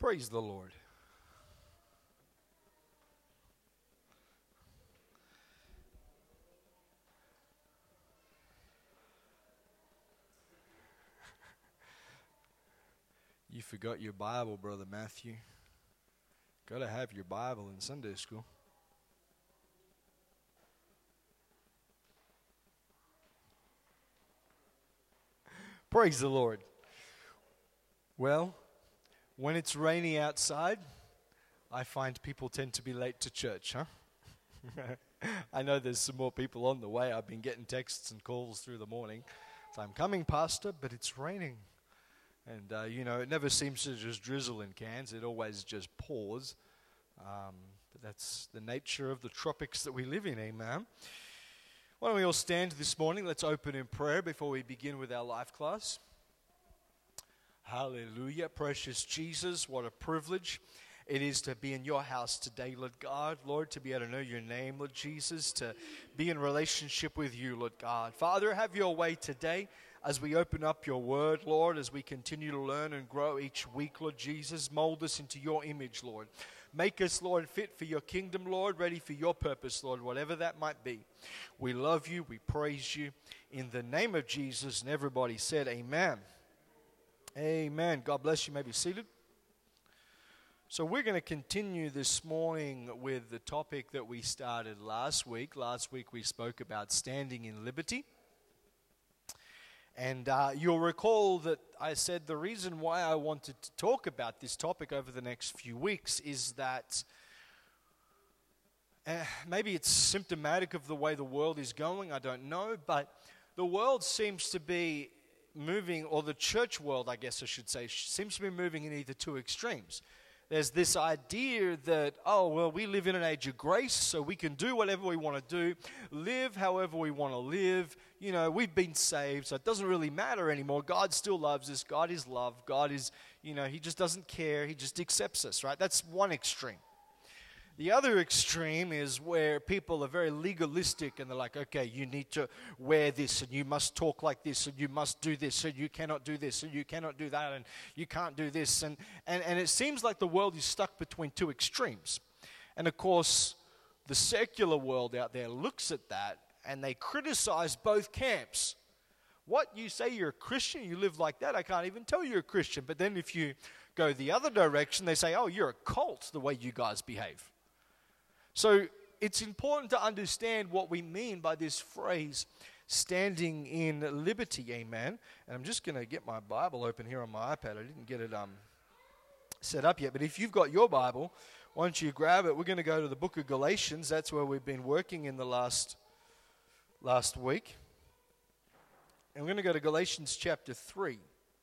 Praise the Lord. You forgot your Bible, Brother Matthew. Got to have your Bible in Sunday school. Praise the Lord. Well, when it's rainy outside, I find people tend to be late to church, huh? I know there's some more people on the way. I've been getting texts and calls through the morning. So I'm coming, Pastor, but it's raining. And, it never seems to just drizzle in Cairns. It always just pours. But that's the nature of the tropics that we live in, amen. Why don't we all stand this morning? Let's open in prayer before we begin with our life class. Hallelujah. Precious Jesus, what a privilege it is to be in your house today, Lord God. Lord, to be able to know your name, Lord Jesus, to be in relationship with you, Lord God. Father, have your way today as we open up your word, Lord, as we continue to learn and grow each week, Lord Jesus. Mold us into your image, Lord. Make us, Lord, fit for your kingdom, Lord, ready for your purpose, Lord, whatever that might be. We love you. We praise you. In the name of Jesus, and everybody said amen. Amen. God bless you. You may be seated. So we're going to continue this morning with the topic that we started last week. Last week we spoke about standing in liberty. And you'll recall that I said the reason why I wanted to talk about this topic over the next few weeks is that maybe it's symptomatic of the way the world is going, I don't know, but the world seems to be moving, or the church world, I guess I should say, seems to be moving in either two extremes. There's this idea that, we live in an age of grace, so we can do whatever we want to do, live however we want to live. You know, we've been saved, so it doesn't really matter anymore. God still loves us. God is love. God is, he just doesn't care. He just accepts us, right? That's one extreme. The other extreme is where people are very legalistic and they're like, okay, you need to wear this and you must talk like this and you must do this and you cannot do this and you cannot do that and you can't do this. And it seems like the world is stuck between two extremes. And of course, the secular world out there looks at that and they criticize both camps. What, you say you're a Christian, you live like that? I can't even tell you're a Christian. But then if you go the other direction, they say, oh, you're a cult the way you guys behave. So it's important to understand what we mean by this phrase, standing in liberty, amen. And I'm just going to get my Bible open here on my iPad. I didn't get it set up yet. But if you've got your Bible, why don't you grab it? We're going to go to the book of Galatians. That's where we've been working in the last week. And we're going to go to Galatians chapter 3.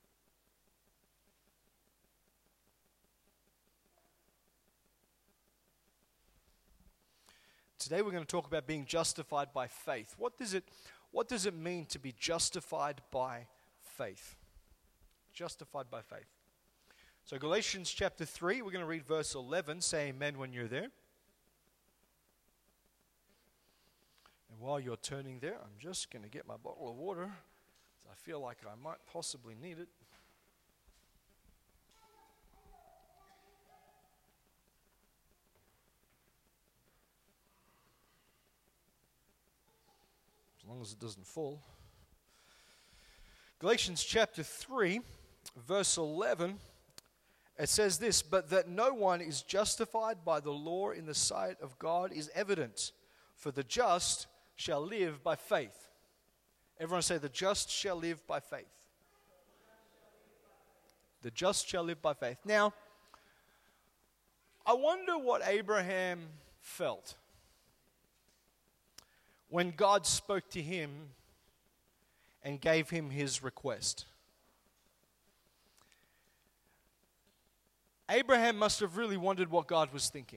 Today we're going to talk about being justified by faith. What does it mean to be justified by faith? Justified by faith. So Galatians chapter 3, we're going to read verse 11. Say amen when you're there. And while you're turning there, I'm just going to get my bottle of water. I feel like I might possibly need it. As long as it doesn't fall. Galatians chapter 3, verse 11, it says this, but that no one is justified by the law in the sight of God is evident, for the just shall live by faith. Everyone say, the just shall live by faith. The just shall live by faith. Now, I wonder what Abraham felt when God spoke to him and gave him his request. Abraham must have really wondered what God was thinking.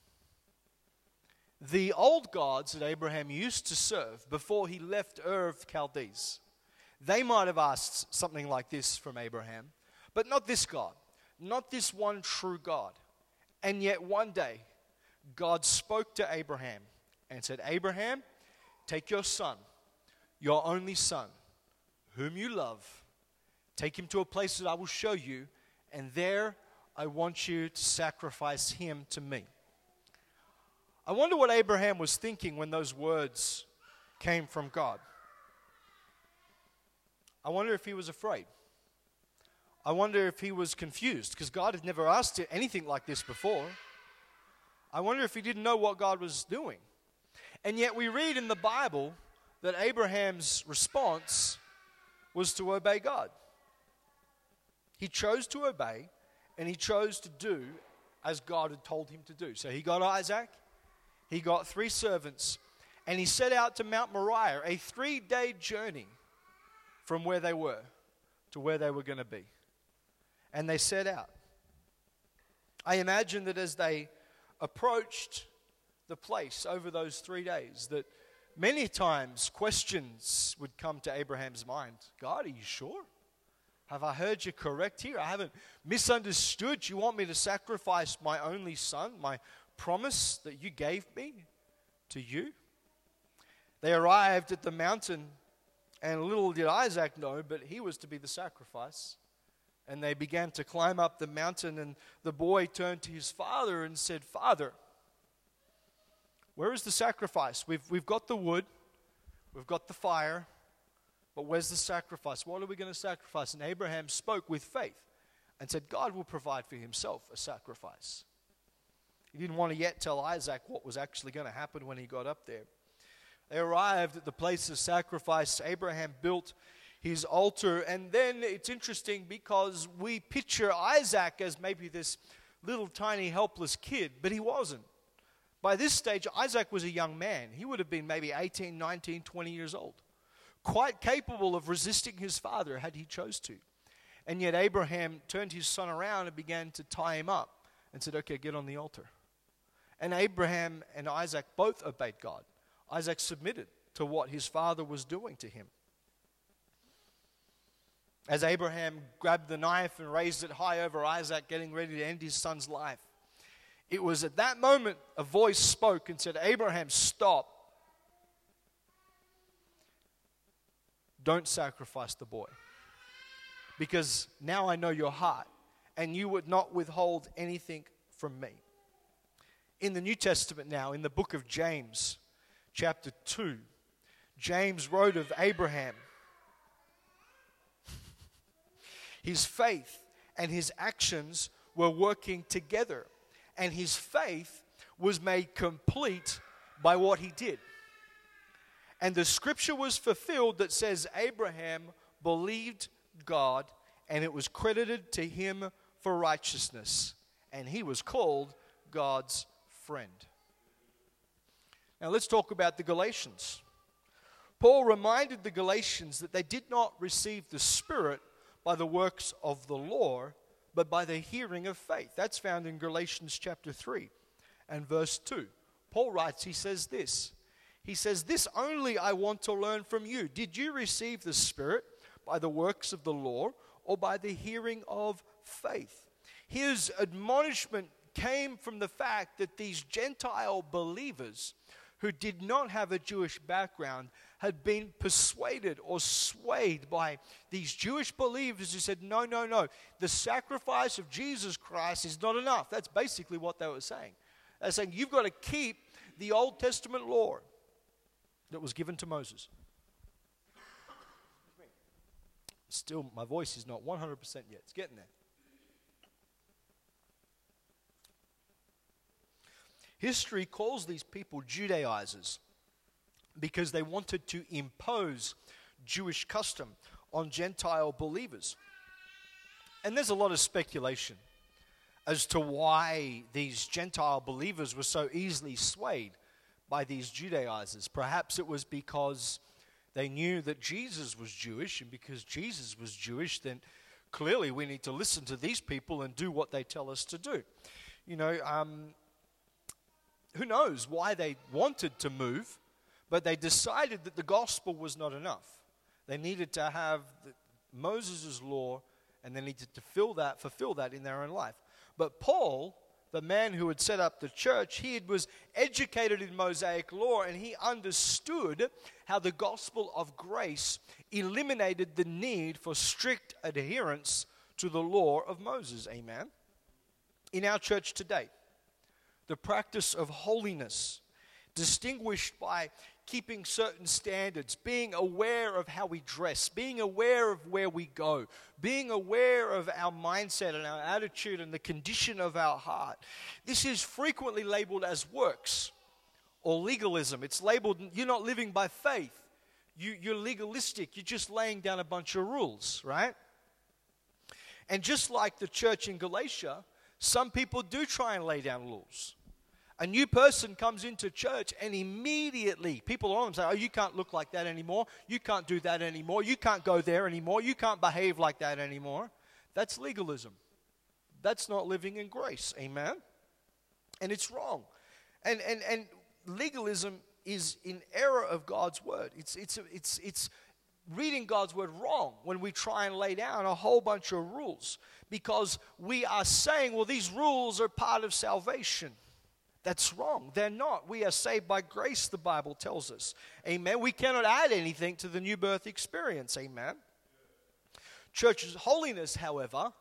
The old gods that Abraham used to serve before he left Ur of Chaldees, they might have asked something like this from Abraham, but not this God, not this one true God. And yet one day, God spoke to Abraham and said, Abraham, take your son, your only son, whom you love, take him to a place that I will show you, and there I want you to sacrifice him to me. I wonder what Abraham was thinking when those words came from God. I wonder if he was afraid. I wonder if he was confused, because God had never asked him anything like this before. I wonder if he didn't know what God was doing. And yet we read in the Bible that Abraham's response was to obey God. He chose to obey, and he chose to do as God had told him to do. So he got Isaac, he got 3 servants, and he set out to Mount Moriah, a 3-day journey from where they were to where they were going to be. And they set out. I imagine that as they approached the place over those 3 days, that many times questions would come to Abraham's mind. God, are you sure? Have I heard you correct here? I haven't misunderstood. You want me to sacrifice my only son, my promise that you gave me to you? They arrived at the mountain, and little did Isaac know, but he was to be the sacrifice. And they began to climb up the mountain, and the boy turned to his father and said, Father, where is the sacrifice? We've got the wood, we've got the fire, but where's the sacrifice? What are we going to sacrifice? And Abraham spoke with faith and said, God will provide for himself a sacrifice. He didn't want to yet tell Isaac what was actually going to happen when he got up there. They arrived at the place of sacrifice. Abraham built his altar, and then it's interesting because we picture Isaac as maybe this little tiny helpless kid, but he wasn't. By this stage, Isaac was a young man. He would have been maybe 18, 19, 20 years old, quite capable of resisting his father had he chose to. And yet Abraham turned his son around and began to tie him up and said, okay, get on the altar. And Abraham and Isaac both obeyed God. Isaac submitted to what his father was doing to him. As Abraham grabbed the knife and raised it high over Isaac, getting ready to end his son's life, it was at that moment a voice spoke and said, Abraham, stop. Don't sacrifice the boy. Because now I know your heart, and you would not withhold anything from me. In the New Testament now, in the book of James, chapter 2, James wrote of Abraham. His faith and his actions were working together, and his faith was made complete by what he did. And the scripture was fulfilled that says Abraham believed God, and it was credited to him for righteousness, and he was called God's friend. Now let's talk about the Galatians. Paul reminded the Galatians that they did not receive the Spirit by the works of the law, but by the hearing of faith. That's found in Galatians chapter 3 and verse 2. Paul writes, he says this. He says, this only I want to learn from you. Did you receive the Spirit by the works of the law or by the hearing of faith? His admonishment came from the fact that these Gentile believers who did not have a Jewish background had been persuaded or swayed by these Jewish believers who said, no, no, no, the sacrifice of Jesus Christ is not enough. That's basically what they were saying. They're saying, you've got to keep the Old Testament law that was given to Moses. Still, my voice is not 100% yet. It's getting there. History calls these people Judaizers because they wanted to impose Jewish custom on Gentile believers. And there's a lot of speculation as to why these Gentile believers were so easily swayed by these Judaizers. Perhaps it was because they knew that Jesus was Jewish, and because Jesus was Jewish, then clearly we need to listen to these people and do what they tell us to do. You know, who knows why they wanted to move, but they decided that the gospel was not enough. They needed to have Moses' law, and they needed to fulfill that in their own life. But Paul, the man who had set up the church, he was educated in Mosaic law, and he understood how the gospel of grace eliminated the need for strict adherence to the law of Moses. Amen? in our church today, the practice of holiness, distinguished by keeping certain standards, being aware of how we dress, being aware of where we go, being aware of our mindset and our attitude and the condition of our heart. This is frequently labeled as works or legalism. It's labeled, you're not living by faith. You're legalistic. You're just laying down a bunch of rules, right? And just like the church in Galatia, some people do try and lay down rules. A new person comes into church and immediately people on them say, oh, you can't look like that anymore. You can't do that anymore. You can't go there anymore. You can't behave like that anymore. That's legalism. That's not living in grace. Amen? And it's wrong. And legalism is in error of God's word. It's reading God's word wrong when we try and lay down a whole bunch of rules, because we are saying, well, these rules are part of salvation. That's wrong. They're not. We are saved by grace, the Bible tells us. Amen. We cannot add anything to the new birth experience. Amen. Church's holiness, however,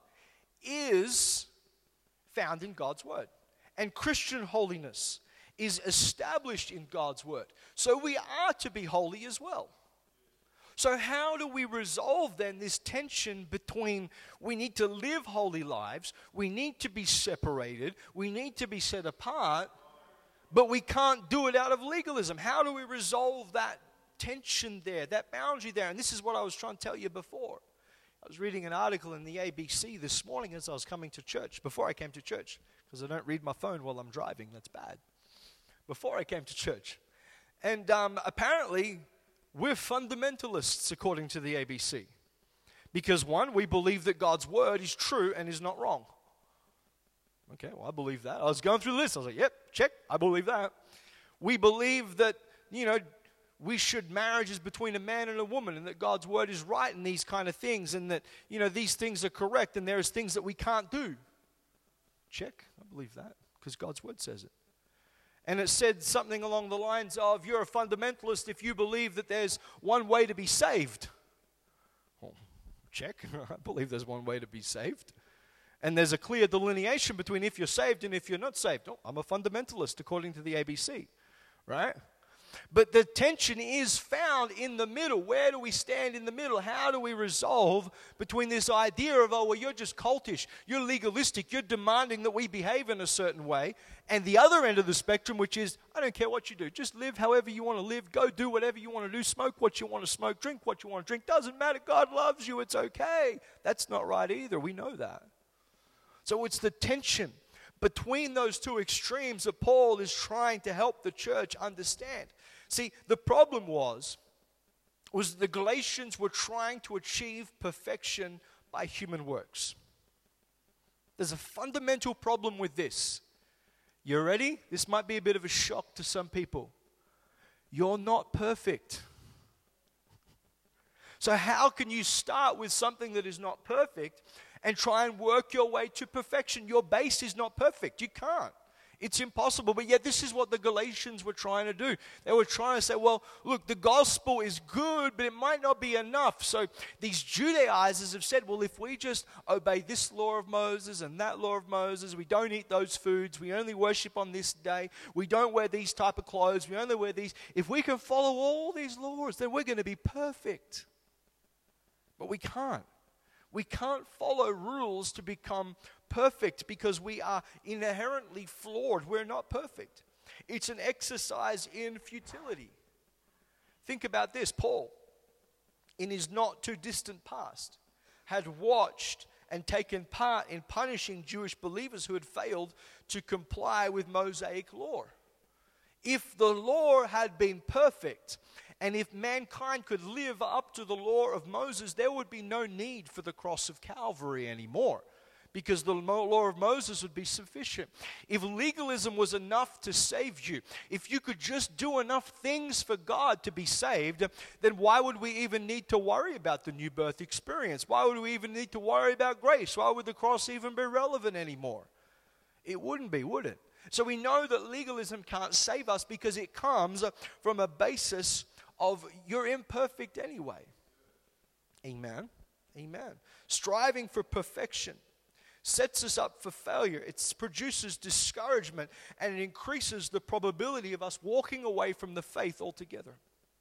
is found in God's word. And Christian holiness is established in God's word. So we are to be holy as well. So how do we resolve then this tension between we need to live holy lives, we need to be separated, we need to be set apart, but we can't do it out of legalism? How do we resolve that tension there, that boundary there? And this is what I was trying to tell you before. I was reading an article in the ABC this morning as I was coming to church, before I came to church, because I don't read my phone while I'm driving. That's bad. Before I came to church. And apparently, we're fundamentalists, according to the ABC. Because one, we believe that God's word is true and is not wrong. Okay, well, I believe that. I was going through the list. I was like, yep, check, I believe that. We believe that, marriage is between a man and a woman, and that God's word is right in these kind of things, and that, these things are correct, and there's things that we can't do. Check, I believe that, because God's word says it. And it said something along the lines of, you're a fundamentalist if you believe that there's one way to be saved. Well, check. I believe there's one way to be saved. And there's a clear delineation between if you're saved and if you're not saved. Oh, I'm a fundamentalist according to the ABC, right? But the tension is found in the middle. Where do we stand in the middle? How do we resolve between this idea of, oh, well, you're just cultish, you're legalistic, you're demanding that we behave in a certain way, and the other end of the spectrum, which is, I don't care what you do, just live however you want to live, go do whatever you want to do, smoke what you want to smoke, drink what you want to drink, doesn't matter, God loves you, it's okay. That's not right either, we know that. So it's the tension between those two extremes that Paul is trying to help the church understand. See, the problem was the Galatians were trying to achieve perfection by human works. There's a fundamental problem with this. You ready? This might be a bit of a shock to some people. You're not perfect. So how can you start with something that is not perfect and try and work your way to perfection? Your base is not perfect. You can't. It's impossible. But yet this is what the Galatians were trying to do. They were trying to say, well, look, the gospel is good, but it might not be enough. So these Judaizers have said, well, if we just obey this law of Moses and that law of Moses, we don't eat those foods, we only worship on this day, we don't wear these type of clothes, we only wear these. If we can follow all these laws, then we're going to be perfect. But we can't. We can't follow rules to become perfect because we are inherently flawed. We're not perfect. It's an exercise in futility. Think about this. Paul, in his not too distant past, had watched and taken part in punishing Jewish believers who had failed to comply with Mosaic law. If the law had been perfect, and if mankind could live up to the law of Moses, there would be no need for the cross of Calvary anymore, because the law of Moses would be sufficient. If legalism was enough to save you, if you could just do enough things for God to be saved, then why would we even need to worry about the new birth experience? Why would we even need to worry about grace? Why would the cross even be relevant anymore? It wouldn't be, would it? So we know that legalism can't save us because it comes from a basis of you're imperfect anyway. Amen. Amen. Striving for perfection sets us up for failure. It produces discouragement, and it increases the probability of us walking away from the faith altogether.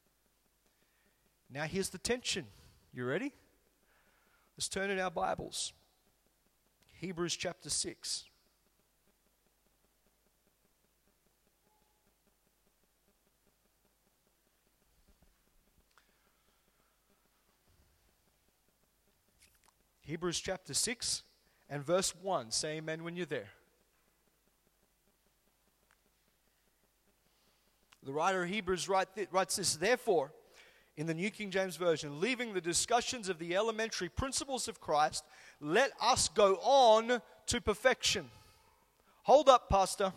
Now here's the tension. You ready? Let's turn in our Bibles. Hebrews chapter 6. Hebrews chapter 6 and verse 1. Say amen when you're there. The writer of Hebrews writes this, therefore, in the New King James Version, leaving the discussions of the elementary principles of Christ, let us go on to perfection. Hold up, Pastor.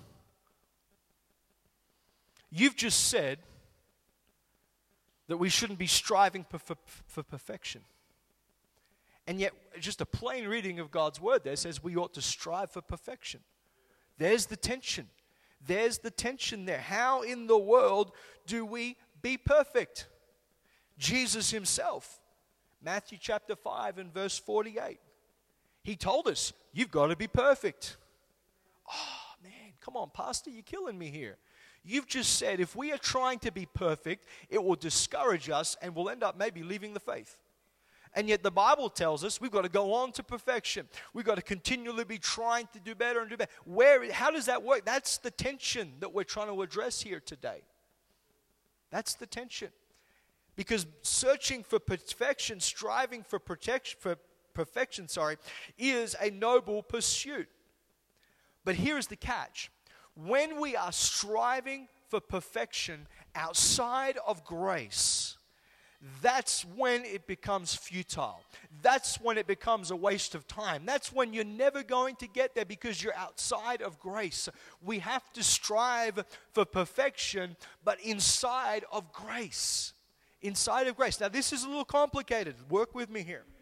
You've just said that we shouldn't be striving for perfection. And yet, just a plain reading of God's word there says we ought to strive for perfection. There's the tension. There's the tension there. How in the world do we be perfect? Jesus himself, Matthew chapter 5 and verse 48. He told us, you've got to be perfect. Oh, man, come on, Pastor, you're killing me here. You've just said if we are trying to be perfect, it will discourage us and we'll end up maybe leaving the faith. And yet the Bible tells us we've got to go on to perfection. We've got to continually be trying to do better and do better. How does that work? That's the tension that we're trying to address here today. That's the tension. Because searching for perfection, striving for perfection, is a noble pursuit. But here's the catch. When we are striving for perfection outside of grace, that's when it becomes futile. That's when it becomes a waste of time. That's when you're never going to get there because you're outside of grace. We have to strive for perfection, but inside of grace. Inside of grace. Now, this is a little complicated. Work with me here.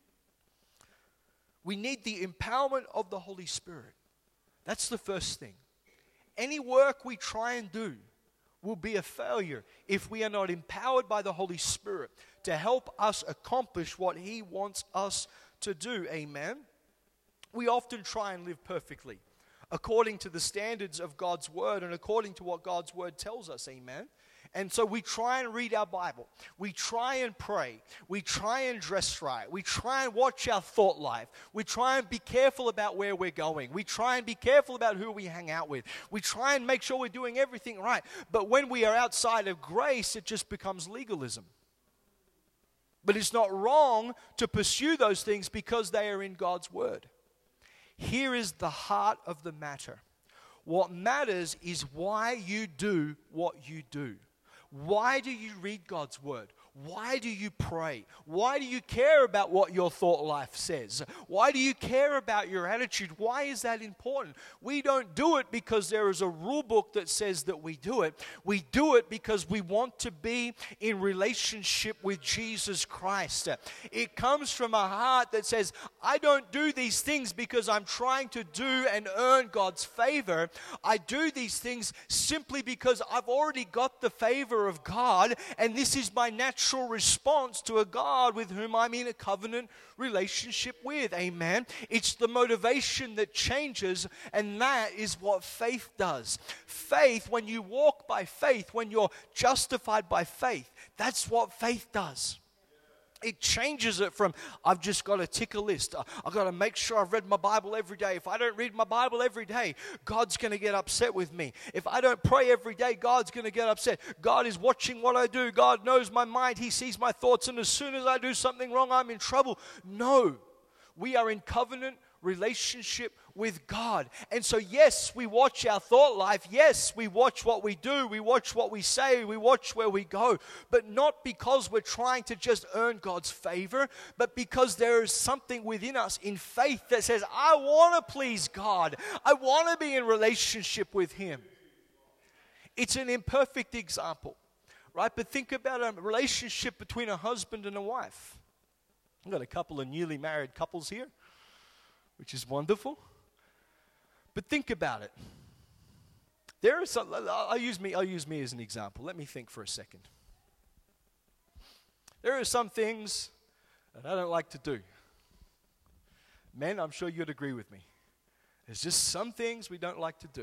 We need the empowerment of the Holy Spirit. That's the first thing. Any work we try and do will be a failure if we are not empowered by the Holy Spirit to help us accomplish what He wants us to do. Amen? We often try and live perfectly according to the standards of God's Word and according to what God's Word tells us. Amen? And so we try and read our Bible. We try and pray. We try and dress right. We try and watch our thought life. We try and be careful about where we're going. We try and be careful about who we hang out with. We try and make sure we're doing everything right. But when we are outside of grace, it just becomes legalism. But it's not wrong to pursue those things because they are in God's Word. Here is the heart of the matter. What matters is why you do what you do. Why do you read God's Word? Why do you pray? Why do you care about what your thought life says? Why do you care about your attitude? Why is that important? We don't do it because there is a rule book that says that we do it. We do it because we want to be in relationship with Jesus Christ. It comes from a heart that says, I don't do these things because I'm trying to do and earn God's favor. I do these things simply because I've already got the favor of God, and this is my natural response to a God with whom I'm in a covenant relationship with. Amen. It's the motivation that changes, and that is what faith does. Faith, when you walk by faith, when you're justified by faith, that's what faith does. It changes it from, I've just got to tick a list. I've got to make sure I've read my Bible every day. If I don't read my Bible every day, God's going to get upset with me. If I don't pray every day, God's going to get upset. God is watching what I do. God knows my mind. He sees my thoughts. And as soon as I do something wrong, I'm in trouble. No, we are in covenant relationship with God. And so, yes, we watch our thought life. Yes, we watch what we do. We watch what we say. We watch where we go. But not because we're trying to just earn God's favor, but because there is something within us in faith that says, I want to please God. I want to be in relationship with Him. It's an imperfect example, right? But think about a relationship between a husband and a wife. I've got a couple of newly married couples here, which is wonderful. But think about it. There are some, I'll use me as an example. Let me think for a second. There are some things that I don't like to do. Men, I'm sure you'd agree with me. There's just some things we don't like to do.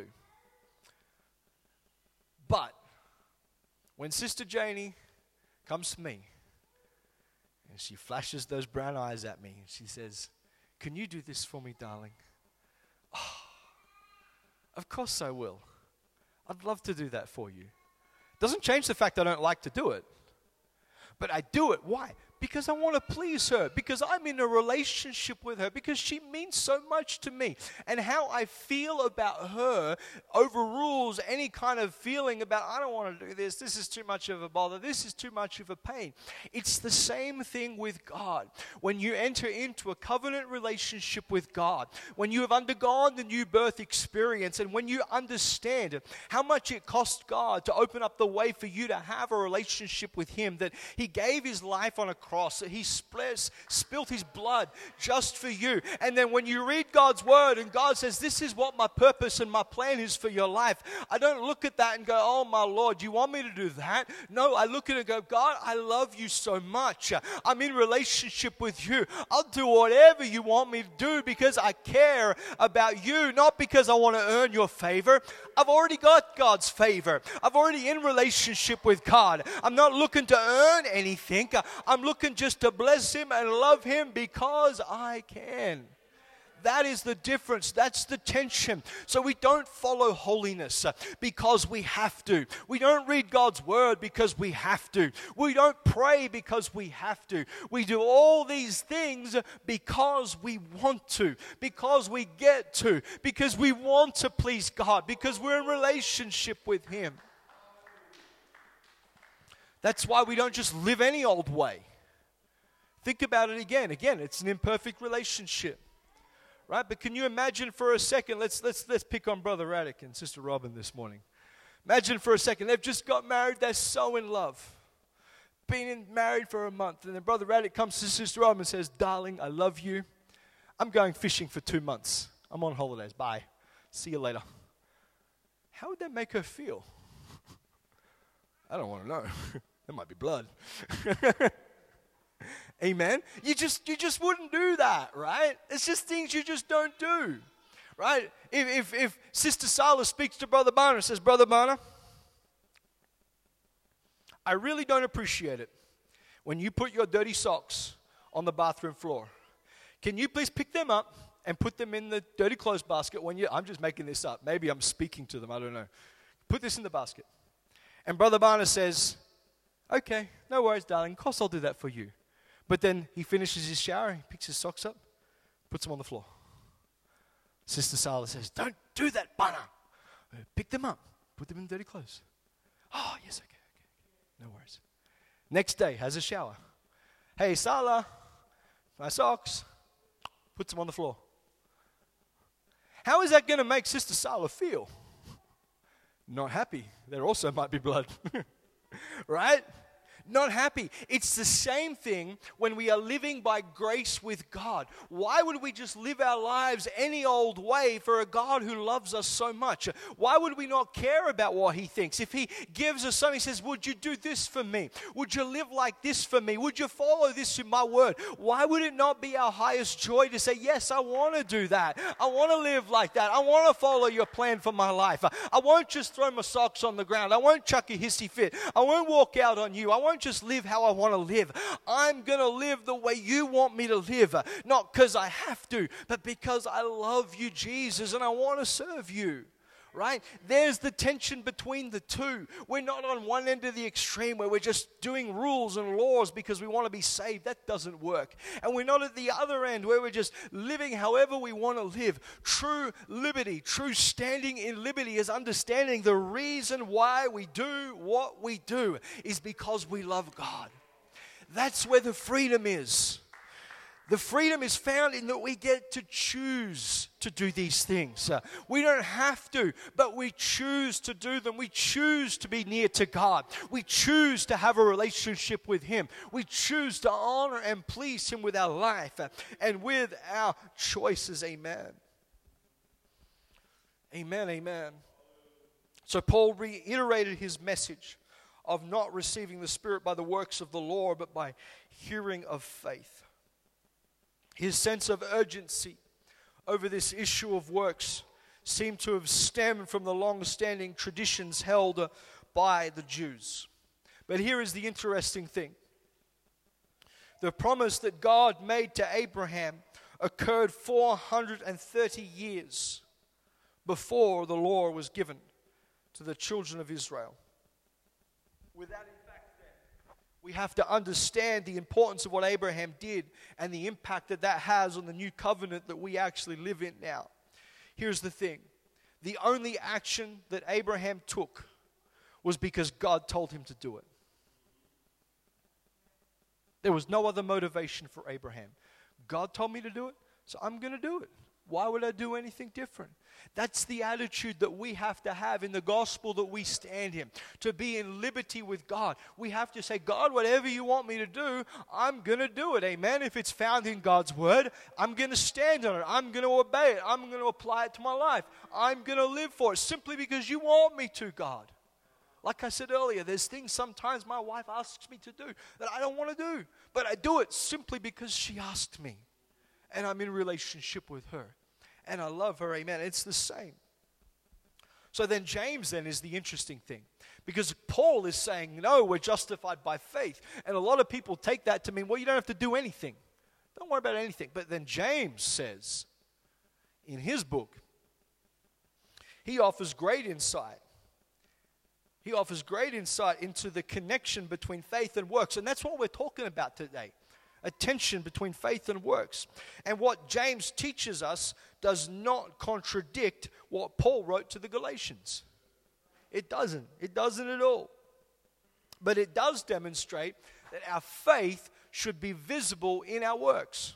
But when Sister Janie comes to me and she flashes those brown eyes at me and she says, "Can you do this for me, darling?" Oh, of course I will. I'd love to do that for you. Doesn't change the fact I don't like to do it. But I do it. Why? Because I want to please her, because I'm in a relationship with her, because she means so much to me. And how I feel about her overrules any kind of feeling about, I don't want to do this is too much of a bother, this is too much of a pain. It's the same thing with God. When you enter into a covenant relationship with God, when you have undergone the new birth experience, and when you understand how much it cost God to open up the way for you to have a relationship with Him, that He gave His life on a cross, that He spilt His blood just for you. And then when you read God's word and God says, this is what my purpose and my plan is for your life, I don't look at that and go, oh my Lord, you want me to do that? No, I look at it and go, God, I love you so much. I'm in relationship with you. I'll do whatever you want me to do because I care about you, not because I want to earn your favor. I've already got God's favor. I'm already in relationship with God. I'm not looking to earn anything. I'm looking just to bless Him and love Him because I can. That is the difference. That's the tension. So we don't follow holiness because we have to. We don't read God's word because we have to. We don't pray because we have to. We do all these things because we want to, because we get to, because we want to please God, because we're in relationship with Him. That's why we don't just live any old way. Think about it again. Again, it's an imperfect relationship. Right? But can you imagine for a second, let's pick on Brother Raddick and Sister Robin this morning. Imagine for a second, they've just got married, they're so in love. Been married for a month, and then Brother Raddick comes to Sister Robin and says, darling, I love you. I'm going fishing for 2 months. I'm on holidays. Bye. See you later. How would that make her feel? I don't want to know. There might be blood. Amen. You just wouldn't do that, right? It's just things you just don't do, right? If Sister Sala speaks to Brother Barner and says, Brother Barner, I really don't appreciate it when you put your dirty socks on the bathroom floor. Can you please pick them up and put them in the dirty clothes basket when I'm just making this up. Maybe I'm speaking to them. I don't know. Put this in the basket. And Brother Barner says, okay, no worries, darling. Of course I'll do that for you. But then he finishes his shower, he picks his socks up, puts them on the floor. Sister Sala says, don't do that, Barner. Pick them up, put them in dirty clothes. Oh, yes, okay. No worries. Next day, has a shower. Hey, Sala, my socks. Puts them on the floor. How is that going to make Sister Sala feel? Not happy. There also might be blood. Right? Not happy. It's the same thing when we are living by grace with God. Why would we just live our lives any old way for a God who loves us so much? Why would we not care about what He thinks? If He gives us something, He says, would you do this for me? Would you live like this for me? Would you follow this in my word? Why would it not be our highest joy to say, yes, I want to do that. I want to live like that. I want to follow your plan for my life. I won't just throw my socks on the ground. I won't chuck a hissy fit. I won't walk out on you. I won't just live how I want to live. I'm going to live the way you want me to live. Not because I have to, but because I love you, Jesus, and I want to serve you. Right? There's the tension between the two. We're not on one end of the extreme where we're just doing rules and laws because we want to be saved. That doesn't work. And we're not at the other end where we're just living however we want to live. True liberty, true standing in liberty is understanding the reason why we do what we do is because we love God. That's where the freedom is. The freedom is found in that we get to choose to do these things. We don't have to, but we choose to do them. We choose to be near to God. We choose to have a relationship with Him. We choose to honor and please Him with our life and with our choices. Amen. Amen, amen. So Paul reiterated his message of not receiving the Spirit by the works of the law, but by hearing of faith. His sense of urgency over this issue of works seemed to have stemmed from the long-standing traditions held by the Jews. But here is the interesting thing. The promise that God made to Abraham occurred 430 years before the law was given to the children of Israel. With that in fact, then, we have to understand the importance of what Abraham did and the impact that that has on the new covenant that we actually live in now. Here's the thing. The only action that Abraham took was because God told him to do it. There was no other motivation for Abraham. God told me to do it, so I'm going to do it. Why would I do anything different? That's the attitude that we have to have in the gospel that we stand in. To be in liberty with God. We have to say, God, whatever you want me to do, I'm going to do it. Amen. If it's found in God's word, I'm going to stand on it. I'm going to obey it. I'm going to apply it to my life. I'm going to live for it simply because you want me to, God. Like I said earlier, there's things sometimes my wife asks me to do that I don't want to do. But I do it simply because she asked me. And I'm in relationship with her. And I love her, amen. It's the same. So then James then is the interesting thing. Because Paul is saying, no, we're justified by faith. And a lot of people take that to mean, well, you don't have to do anything. Don't worry about anything. But then James says, in his book, he offers great insight. He offers great insight into the connection between faith and works. And that's what we're talking about today. A tension between faith and works. And what James teaches us does not contradict what Paul wrote to the Galatians. It doesn't. It doesn't at all. But it does demonstrate that our faith should be visible in our works.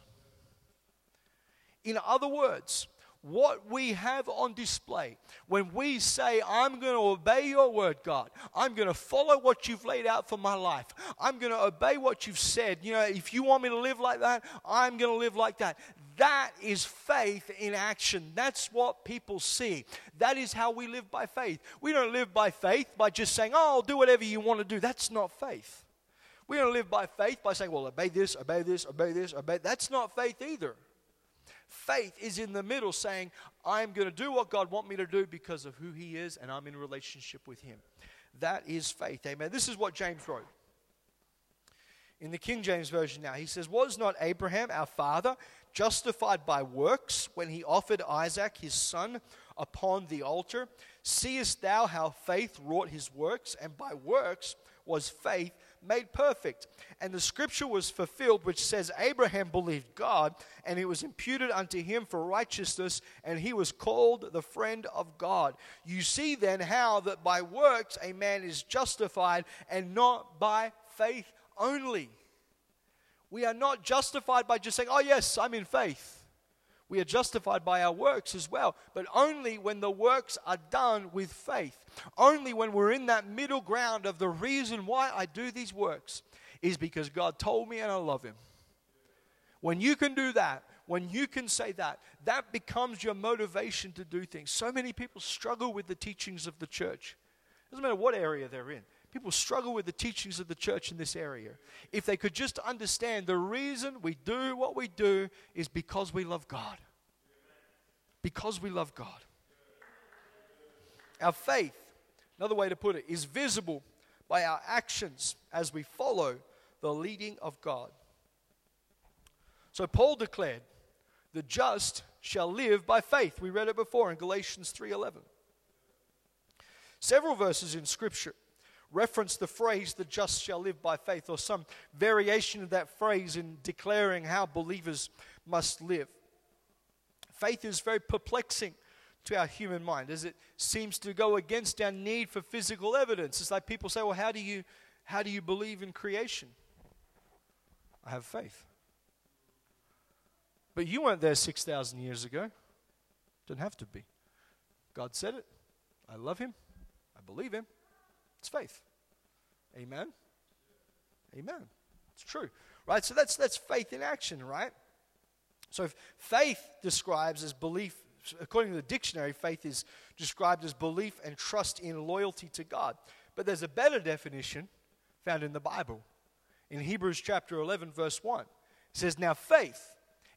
In other words, what we have on display when we say, I'm going to obey your word, God. I'm going to follow what you've laid out for my life. I'm going to obey what you've said. You know, if you want me to live like that, I'm going to live like that. That is faith in action. That's what people see. That is how we live by faith. We don't live by faith by just saying, oh, I'll do whatever you want to do. That's not faith. We don't live by faith by saying, well, obey this, obey this, obey this, obey. That's not faith either. Faith is in the middle saying, I'm going to do what God wants me to do because of who he is and I'm in relationship with him. That is faith. Amen. This is what James wrote. In the King James Version now, he says, was not Abraham, our father, justified by works when he offered Isaac his son upon the altar? Seest thou how faith wrought his works, and by works was faith made perfect. And the scripture was fulfilled, which says, Abraham believed God, and it was imputed unto him for righteousness, and he was called the friend of God. You see then how that by works a man is justified, and not by faith only. We are not justified by just saying, oh yes, I'm in faith. We are justified by our works as well, but only when the works are done with faith. Only when we're in that middle ground of the reason why I do these works is because God told me and I love him. When you can do that, when you can say that, that becomes your motivation to do things. So many people struggle with the teachings of the church. Doesn't matter what area they're in. People struggle with the teachings of the church in this area. If they could just understand the reason we do what we do is because we love God. Because we love God. Our faith, another way to put it, is visible by our actions as we follow the leading of God. So Paul declared, the just shall live by faith. We read it before in Galatians 3:11. Several verses in Scripture reference the phrase, the just shall live by faith, or some variation of that phrase in declaring how believers must live. Faith is very perplexing to our human mind as it seems to go against our need for physical evidence. It's like people say, well, how do you believe in creation? I have faith. But you weren't there 6,000 years ago. Didn't have to be. God said it. I love him. I believe him. It's faith. Amen? Amen. It's true. Right? So that's faith in action, right? So if faith describes as belief, according to the dictionary, faith is described as belief and trust in loyalty to God. But there's a better definition found in the Bible. In Hebrews chapter 11, verse 1. It says, now faith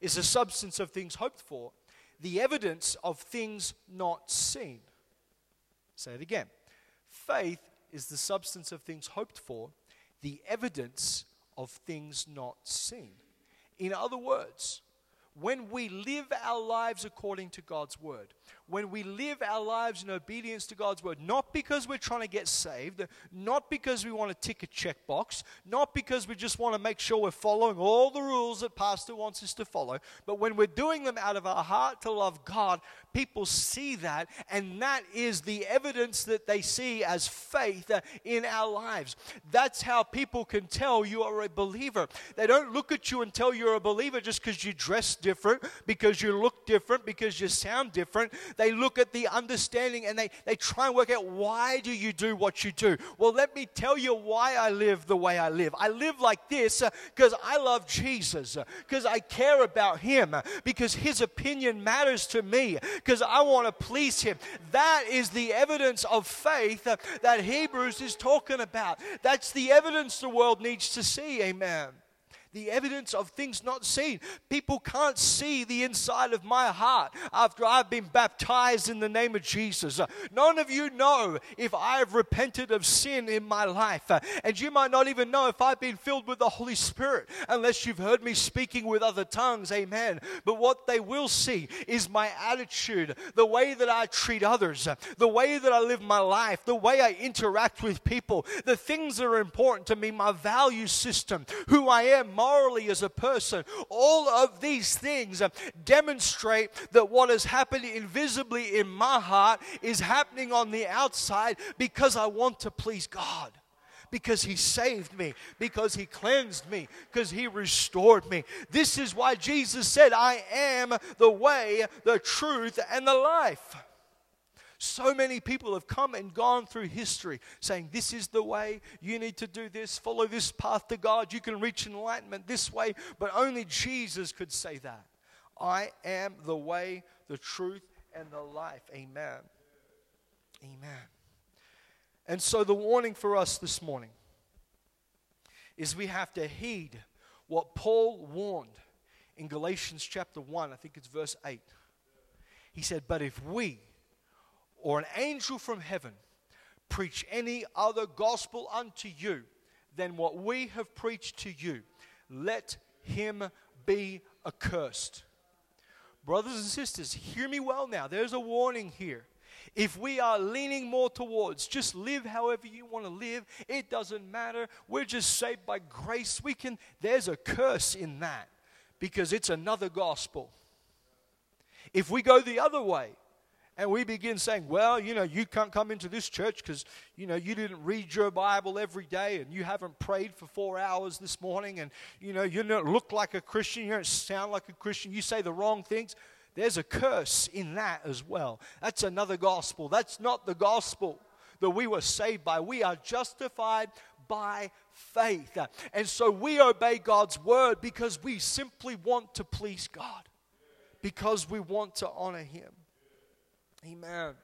is the substance of things hoped for, the evidence of things not seen. Say it again. Faith is the substance of things hoped for, the evidence of things not seen. In other words, when we live our lives according to God's word, when we live our lives in obedience to God's word, not because we're trying to get saved, not because we want to tick a checkbox, not because we just want to make sure we're following all the rules that Pastor wants us to follow, but when we're doing them out of our heart to love God, people see that, and that is the evidence that they see as faith in our lives. That's how people can tell you are a believer. They don't look at you and tell you're a believer just because you dress different, because you look different, because you sound different. They look at the understanding and they try and work out, why do you do what you do? Well, let me tell you why I live the way I live. I live like this because I love Jesus, because I care about Him, because His opinion matters to me, because I want to please Him. That is the evidence of faith that Hebrews is talking about. That's the evidence the world needs to see. Amen. The evidence of things not seen. People can't see the inside of my heart after I've been baptized in the name of Jesus. None of you know if I have repented of sin in my life. And you might not even know if I've been filled with the Holy Spirit unless you've heard me speaking with other tongues. Amen. But what they will see is my attitude, the way that I treat others, the way that I live my life, the way I interact with people, the things that are important to me, my value system, who I am morally as a person. All of these things demonstrate that what has happened invisibly in my heart is happening on the outside because I want to please God. Because He saved me, because He cleansed me, because He restored me. This is why Jesus said, I am the way, the truth, and the life. So many people have come and gone through history saying, this is the way, you need to do this, follow this path to God, you can reach enlightenment this way, but only Jesus could say that. I am the way, the truth, and the life. Amen. Amen. And so the warning for us this morning is we have to heed what Paul warned in Galatians chapter 1, I think it's verse 8. He said, but if we, or an angel from heaven, preach any other gospel unto you than what we have preached to you, let him be accursed. Brothers and sisters, hear me well now. There's a warning here. If we are leaning more towards just live however you want to live, it doesn't matter. We're just saved by grace. There's a curse in that because it's another gospel. If we go the other way, and we begin saying, well, you can't come into this church because, you didn't read your Bible every day and you haven't prayed for 4 hours this morning and, you don't look like a Christian, you don't sound like a Christian, you say the wrong things. There's a curse in that as well. That's another gospel. That's not the gospel that we were saved by. We are justified by faith. And so we obey God's word because we simply want to please God, because we want to honor Him. Amen.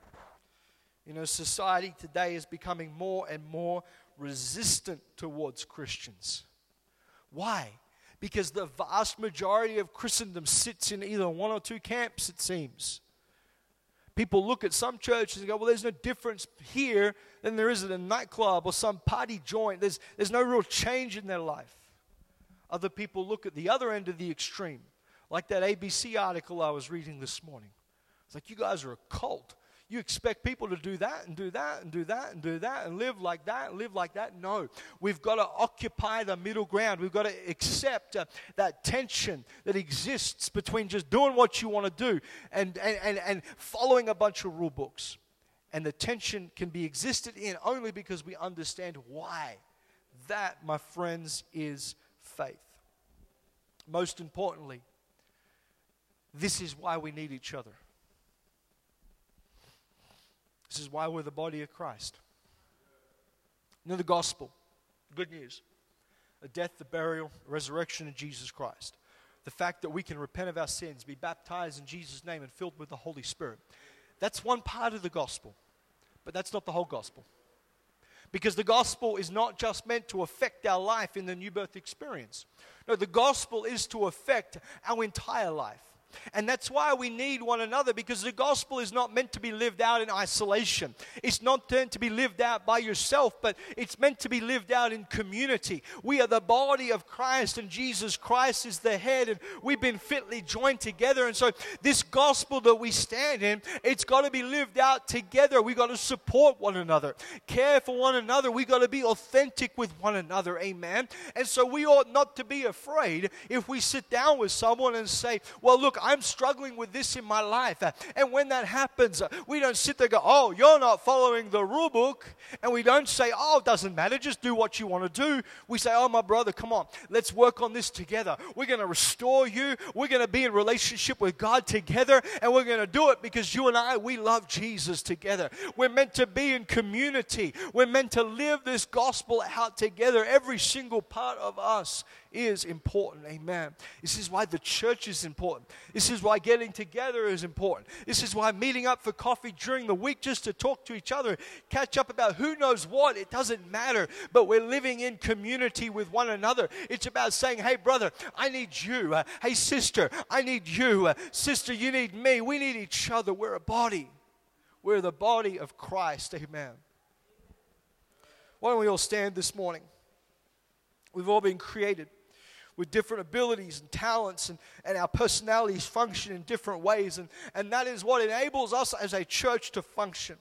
Society today is becoming more and more resistant towards Christians. Why? Because the vast majority of Christendom sits in either one or two camps, it seems. People look at some churches and go, well, there's no difference here than there is at a nightclub or some party joint. There's no real change in their life. Other people look at the other end of the extreme, like that ABC article I was reading this morning. It's like, you guys are a cult. You expect people to do that and do that and do that and do that and live like that and live like that. No, we've got to occupy the middle ground. We've got to accept that tension that exists between just doing what you want to do and following a bunch of rule books. And the tension can be existed in only because we understand why. That, my friends, is faith. Most importantly, this is why we need each other. This is why we're the body of Christ. The gospel, good news, the death, the burial, the resurrection of Jesus Christ. The fact that we can repent of our sins, be baptized in Jesus' name and filled with the Holy Spirit. That's one part of the gospel, but that's not the whole gospel. Because the gospel is not just meant to affect our life in the new birth experience. No, the gospel is to affect our entire life. And that's why we need one another, because the gospel is not meant to be lived out in isolation. It's not meant to be lived out by yourself, but it's meant to be lived out in community. We are the body of Christ, and Jesus Christ is the head, and we've been fitly joined together. And so this gospel that we stand in, it's got to be lived out together. We've got to support one another, care for one another. We've got to be authentic with one another, amen? And so we ought not to be afraid if we sit down with someone and say, well, look, I'm struggling with this in my life. And when that happens, we don't sit there and go, oh, you're not following the rule book. And we don't say, oh, it doesn't matter, just do what you want to do. We say, oh, my brother, come on, let's work on this together. We're going to restore you. We're going to be in relationship with God together. And we're going to do it because you and I, we love Jesus together. We're meant to be in community. We're meant to live this gospel out together. Every single part of us is important, amen. This is why the church is important. This is why getting together is important. This is why meeting up for coffee during the week just to talk to each other, catch up about who knows what, it doesn't matter, but we're living in community with one another. It's about saying, hey brother, I need you. Hey sister, I need you. Sister, you need me. We need each other. We're a body. We're the body of Christ, amen. Why don't we all stand this morning? We've all been created with different abilities and talents, and our personalities function in different ways. And that is what enables us as a church to function.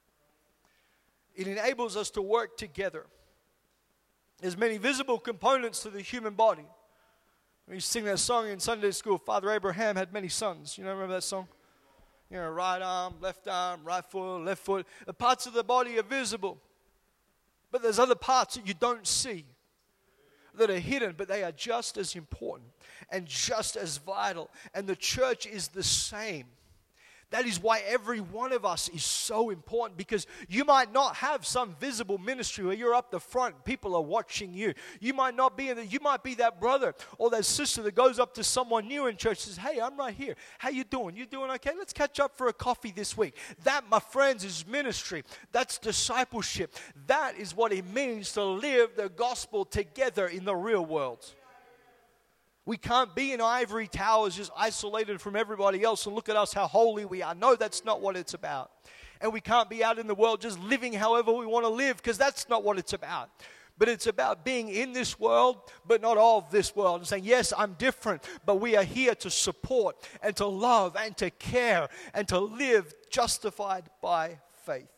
It enables us to work together. There's many visible components to the human body. We sing that song in Sunday school, Father Abraham had many sons. You know, remember that song? You know, right arm, right foot, left foot. The parts of the body are visible. But there's other parts that you don't see, that are hidden, but they are just as important and just as vital. And the church is the same. That is why every one of us is so important, because you might not have some visible ministry where you're up the front, people are watching you. You might not be you might be that brother or that sister that goes up to someone new in church and says, hey, I'm right here. How you doing? You doing okay? Let's catch up for a coffee this week. That, my friends, is ministry. That's discipleship. That is what it means to live the gospel together in the real world. We can't be in ivory towers just isolated from everybody else and look at us how holy we are. No, that's not what it's about. And we can't be out in the world just living however we want to live, because that's not what it's about. But it's about being in this world, but not of this world. And saying, yes, I'm different, but we are here to support and to love and to care and to live justified by faith.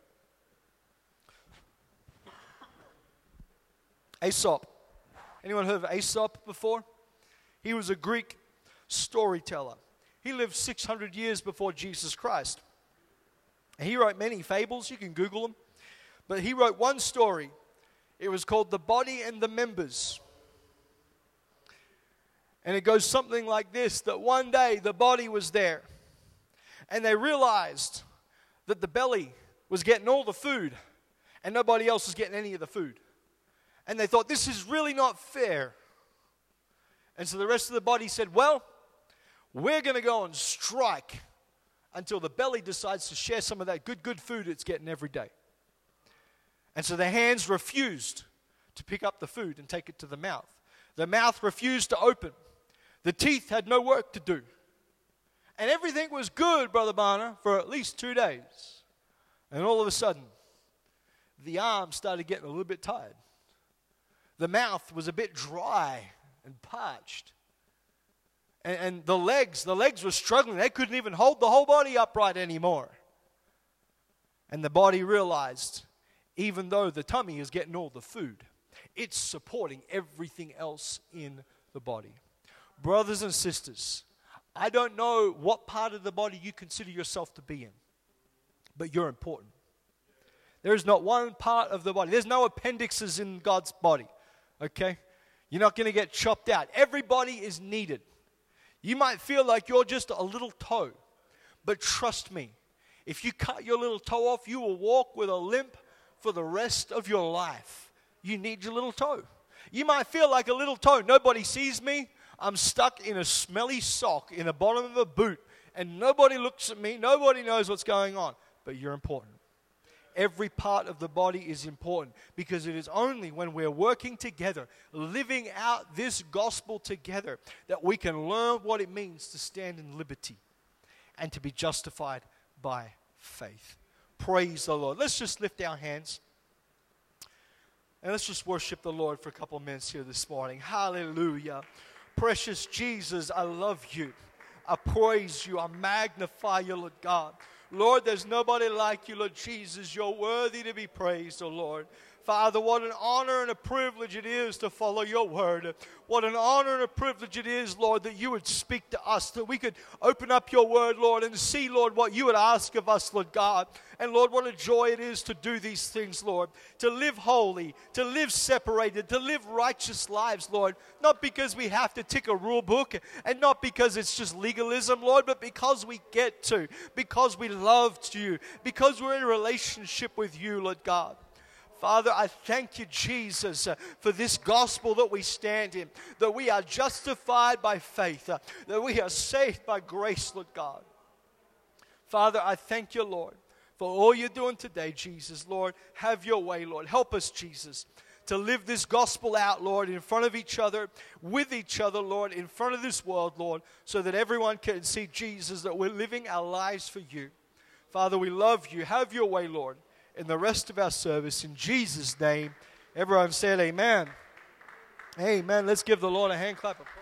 Aesop. Anyone heard of Aesop before? He was a Greek storyteller. He lived 600 years before Jesus Christ. He wrote many fables. You can Google them. But he wrote one story. It was called The Body and the Members. And it goes something like this, that one day the body was there. And they realized that the belly was getting all the food and nobody else was getting any of the food. And they thought, this is really not fair. And so the rest of the body said, well, we're going to go on strike until the belly decides to share some of that good food it's getting every day. And so the hands refused to pick up the food and take it to the mouth. The mouth refused to open. The teeth had no work to do. And everything was good, Brother Barner, for at least 2 days. And all of a sudden, the arms started getting a little bit tired. The mouth was a bit dry and parched. And the legs were struggling. They couldn't even hold the whole body upright anymore. And the body realized, even though the tummy is getting all the food, it's supporting everything else in the body. Brothers and sisters, I don't know what part of the body you consider yourself to be in, but you're important. There is not one part of the body. There's no appendixes in God's body, okay? You're not going to get chopped out. Everybody is needed. You might feel like you're just a little toe, but trust me, if you cut your little toe off, you will walk with a limp for the rest of your life. You need your little toe. You might feel like a little toe. Nobody sees me. I'm stuck in a smelly sock in the bottom of a boot, and nobody looks at me. Nobody knows what's going on, but you're important. every part of the body is important, because it is only when we're working together, living out this gospel together, that we can learn what it means to stand in liberty and to be justified by faith. Praise the Lord. Let's just lift our hands and let's just worship the Lord for a couple of minutes here this morning. Hallelujah. Precious Jesus, I love you. I praise you. I magnify you, Lord God. Lord, there's nobody like you, Lord Jesus. You're worthy to be praised, oh Lord. Father, what an honor and a privilege it is to follow your word. What an honor and a privilege it is, Lord, that you would speak to us, that we could open up your word, Lord, and see, Lord, what you would ask of us, Lord God. And Lord, what a joy it is to do these things, Lord, to live holy, to live separated, to live righteous lives, Lord, not because we have to tick a rule book and not because it's just legalism, Lord, but because we get to, because we love you, because we're in a relationship with you, Lord God. Father, I thank you, Jesus, for this gospel that we stand in, that we are justified by faith, that we are saved by grace, Lord God. Father, I thank you, Lord, for all you're doing today, Jesus. Lord, have your way, Lord. Help us, Jesus, to live this gospel out, Lord, in front of each other, with each other, Lord, in front of this world, Lord, so that everyone can see, Jesus, that we're living our lives for you. Father, we love you. Have your way, Lord, in the rest of our service. In Jesus' name, everyone said amen. Amen. Let's give the Lord a hand clap of praise.